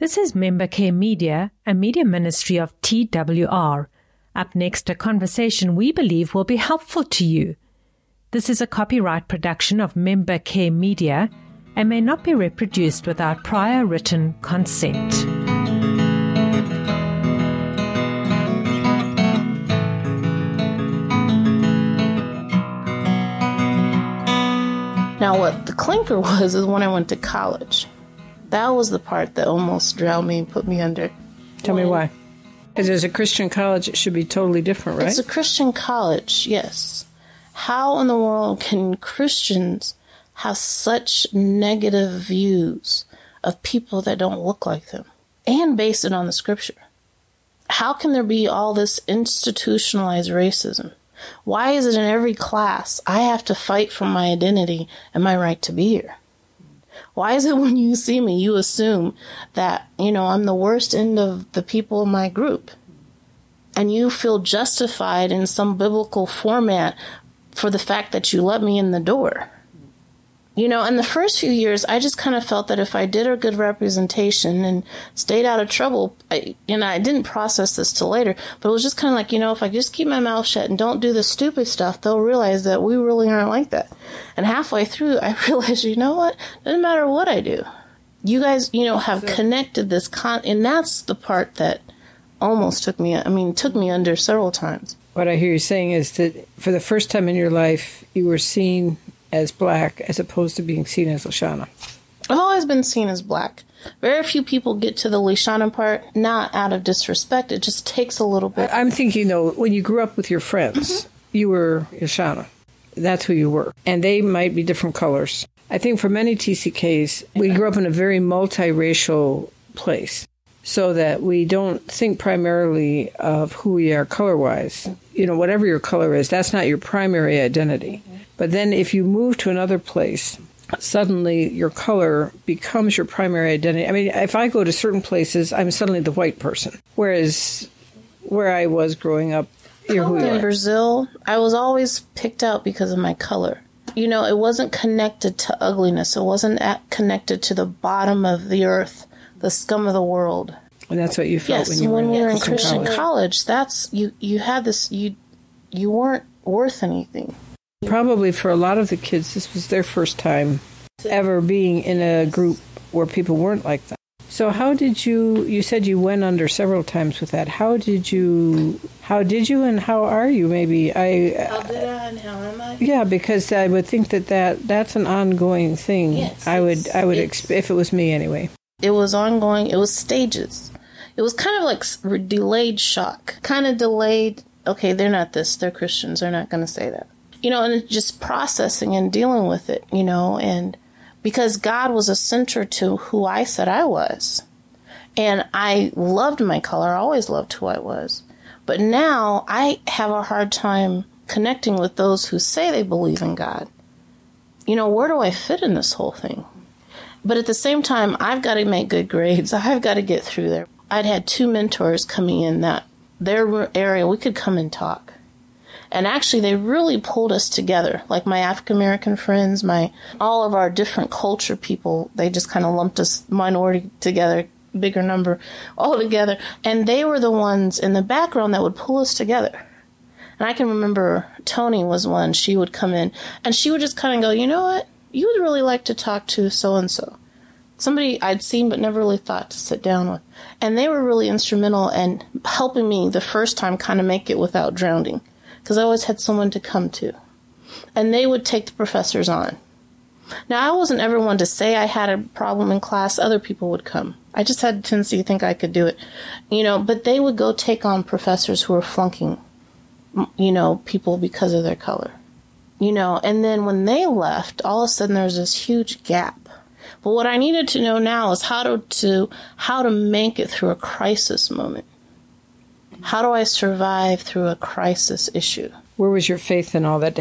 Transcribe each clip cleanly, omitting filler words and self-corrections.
This is Member Care Media, a media ministry of TWR. Up next, a conversation we believe will be helpful to you. This is a copyright production of Member Care Media and may not be reproduced without prior written consent. Now, what the clinker was is when I went to college. That was the part that almost drowned me and put me under. Tell me why. Because as a Christian college, it should be totally different, right? It's a Christian college, yes. How in the world can Christians have such negative views of people that don't look like them and base it on the scripture? How can there be all this institutionalized racism? Why is it in every class I have to fight for my identity and my right to be here? Why is it when you see me, you assume that, I'm the worst end of the people in my group? And you feel justified in some biblical format for the fact that you let me in the door. In the first few years, I just kind of felt that if I did a good representation and stayed out of trouble, I didn't process this till later, but it was just kind of like, if I just keep my mouth shut and don't do the stupid stuff, they'll realize that we really aren't like that. And halfway through, I realized, doesn't matter what I do. You guys, have connected this, and that's the part that almost took me under several times. What I hear you saying is that for the first time in your life, you were seen as black as opposed to being seen as Lashana. I've always been seen as black. Very few people get to the Lashana part, not out of disrespect. It just takes a little bit. I'm thinking, when you grew up with your friends, you were Lashana. That's who you were. And they might be different colors. I think for many TCKs, we grew up in a very multiracial place so that we don't think primarily of who we are color-wise. Whatever your color is, that's not your primary identity. But then if you move to another place, suddenly your color becomes your primary identity. I mean, if I go to certain places, I'm suddenly the white person. Whereas where I was growing up, you're who you are. In Brazil, I was always picked out because of my color. It wasn't connected to ugliness. It wasn't connected to the bottom of the earth, the scum of the world. And that's what you felt when you were in Christian college. That's you had this. You weren't worth anything. Probably for a lot of the kids, this was their first time ever being in a group where people weren't like that. So how did you said you went under several times with that. How did you and how are you maybe? How did I and how am I? Yeah, because I would think that's an ongoing thing. Yes, I would if it was me anyway. It was ongoing. It was stages. It was kind of like delayed shock. Kind of delayed, okay, they're not this, they're Christians, they're not going to say that. And just processing and dealing with it, and because God was a center to who I said I was. And I loved my color. I always loved who I was. But now I have a hard time connecting with those who say they believe in God. Where do I fit in this whole thing? But at the same time, I've got to make good grades. I've got to get through there. I'd had 2 mentors coming in that their area, we could come and talk. And actually, they really pulled us together. Like my African-American friends, all of our different culture people, they just kind of lumped us minority together, bigger number, all together. And they were the ones in the background that would pull us together. And I can remember Tony was one. She would come in, and she would just kind of go, you know what? You would really like to talk to so-and-so. Somebody I'd seen but never really thought to sit down with. And they were really instrumental in helping me the first time kind of make it without drowning. Because I always had someone to come to. And they would take the professors on. Now, I wasn't ever one to say I had a problem in class. Other people would come. I just had a tendency to think I could do it. But they would go take on professors who were flunking, people because of their color. And then when they left, all of a sudden there was this huge gap. But what I needed to know now is how to make it through a crisis moment. How do I survive through a crisis issue? Where was your faith in all that?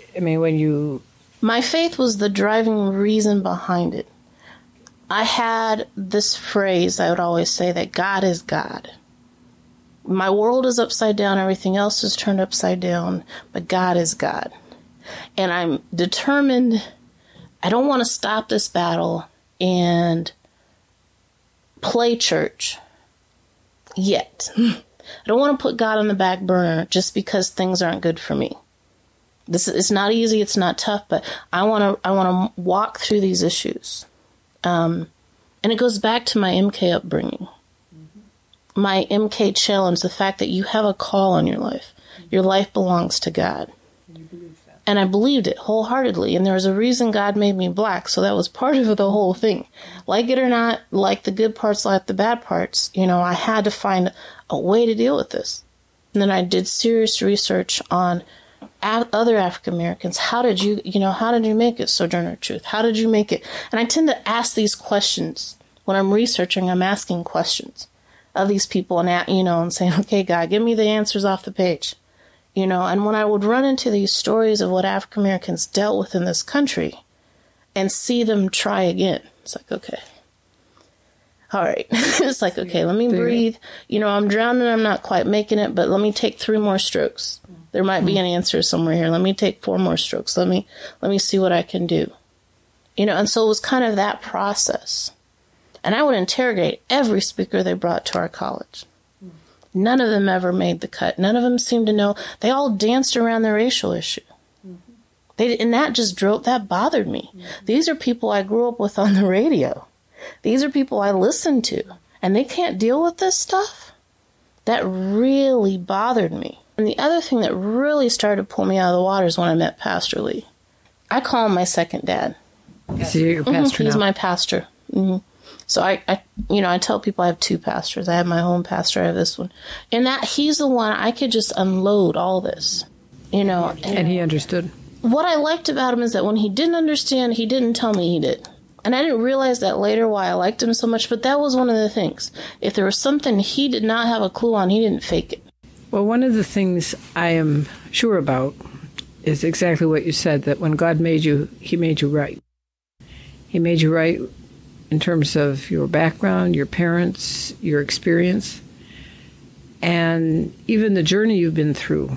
My faith was the driving reason behind it. I had this phrase I would always say that God is God. My world is upside down, everything else is turned upside down, but God is God. And I'm determined, I don't want to stop this battle and play church yet. I don't want to put God on the back burner just because things aren't good for me. It's not easy, it's not tough, but I want to walk through these issues. And it goes back to my MK upbringing. My MK challenge, the fact that you have a call on your life. Your life belongs to God. And I believed it wholeheartedly. And there was a reason God made me black. So that was part of the whole thing. Like it or not, like the good parts, like the bad parts, I had to find a way to deal with this. And then I did serious research on other African Americans. How did you make it, Sojourner Truth? How did you make it? And I tend to ask these questions when I'm researching. I'm asking questions of these people and saying, okay, God, give me the answers off the page. And when I would run into these stories of what African Americans dealt with in this country and see them try again, it's like, okay, all right. It's like, okay, let me breathe. I'm drowning. I'm not quite making it, but let me take 3 more strokes. There might be an answer somewhere here. Let me take 4 more strokes. Let me see what I can do. And so it was kind of that process. And I would interrogate every speaker they brought to our college. None of them ever made the cut. None of them seemed to know. They all danced around the racial issue. And that bothered me. These are people I grew up with on the radio. These are people I listened to. And they can't deal with this stuff? That really bothered me. And the other thing that really started to pull me out of the water is when I met Pastor Lee. I call him my second dad. So you're your pastor now? He's my pastor. Mm-hmm. So I tell people I have 2 pastors. I have my own pastor. I have this one. And that he's the one I could just unload all this, And he understood. What I liked about him is that when he didn't understand, he didn't tell me he did. And I didn't realize that later why I liked him so much, but that was one of the things. If there was something he did not have a clue on, he didn't fake it. Well, one of the things I am sure about is exactly what you said, that when God made you, he made you right. He made you right in terms of your background, your parents, your experience, and even the journey you've been through.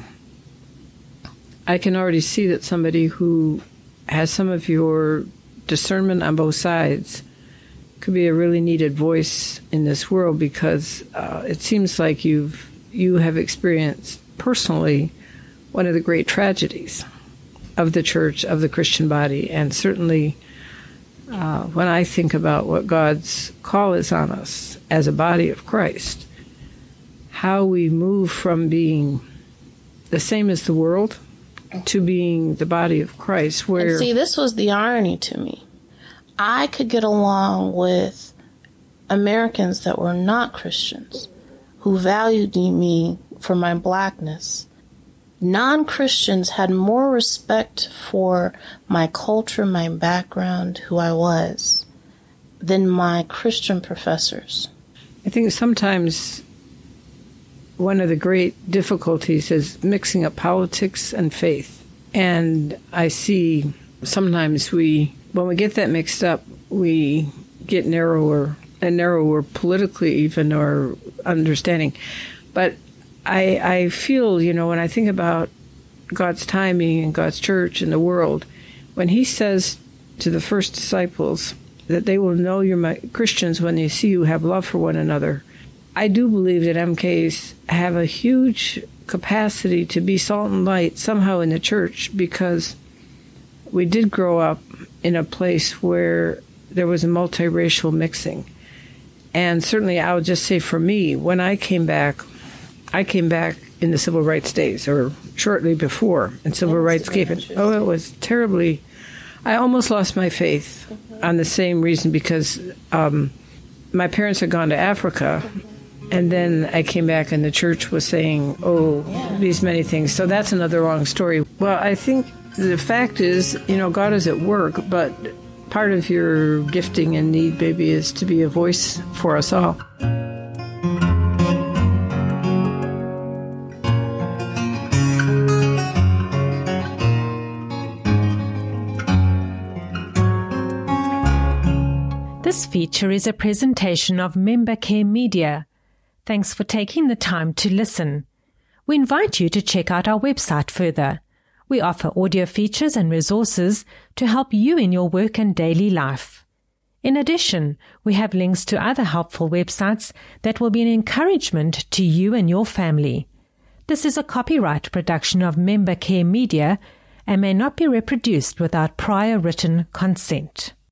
I can already see that somebody who has some of your discernment on both sides could be a really needed voice in this world, because it seems like you have experienced personally one of the great tragedies of the church, of the Christian body, and certainly when I think about what God's call is on us as a body of Christ, how we move from being the same as the world to being the body of Christ. Where, and see, this was the irony to me. I could get along with Americans that were not Christians, who valued me for my blackness. Non-Christians had more respect for my culture, my background, who I was, than my Christian professors. I think sometimes one of the great difficulties is mixing up politics and faith. And I see sometimes when we get that mixed up, we get narrower and narrower politically even, or understanding. But I feel, when I think about God's timing and God's church and the world, when he says to the first disciples that they will know you're my Christians when they see you have love for one another, I do believe that MKs have a huge capacity to be salt and light somehow in the church, because we did grow up in a place where there was a multiracial mixing. And certainly I would just say for me, when I came back in the civil rights days, or shortly before, and civil rights gave it. Oh, it was terribly. I almost lost my faith on the same reason, because my parents had gone to Africa, and then I came back and the church was saying, these many things. So that's another long story. Well, I think the fact is, God is at work, but part of your gifting and need, baby, is to be a voice for us all. This feature is a presentation of Member Care Media. Thanks for taking the time to listen. We invite you to check out our website further. We offer audio features and resources to help you in your work and daily life. In addition, we have links to other helpful websites that will be an encouragement to you and your family. This is a copyright production of Member Care Media and may not be reproduced without prior written consent.